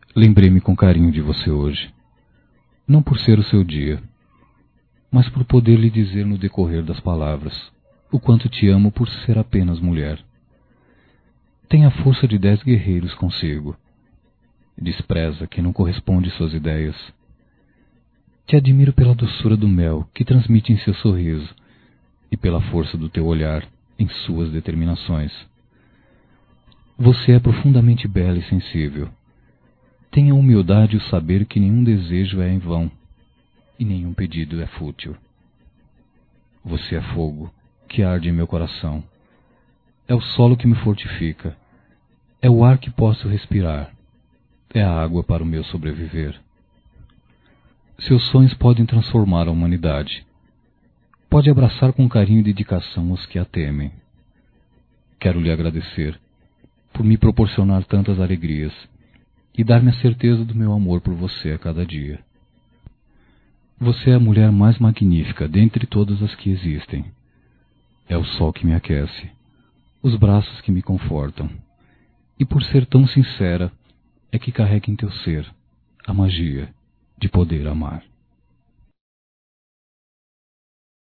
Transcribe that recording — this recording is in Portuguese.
Lembrei-me com carinho de você hoje, não por ser o seu dia, mas por poder lhe dizer no decorrer das palavras o quanto te amo por ser apenas mulher. Tem a força de 10 guerreiros consigo. Despreza quem não corresponde suas ideias. Te admiro pela doçura do mel que transmite em seu sorriso e pela força do teu olhar em suas determinações. Você é profundamente bela e sensível. Tenha a humildade e o saber que nenhum desejo é em vão e nenhum pedido é fútil. Você é fogo que arde em meu coração. É o solo que me fortifica. É o ar que posso respirar. É a água para o meu sobreviver. Seus sonhos podem transformar a humanidade. Pode abraçar com carinho e dedicação os que a temem. Quero lhe agradecer por me proporcionar tantas alegrias e dar-me a certeza do meu amor por você a cada dia. Você é a mulher mais magnífica dentre todas as que existem. É o sol que me aquece, os braços que me confortam, e por ser tão sincera, é que carrega em teu ser a magia de poder amar.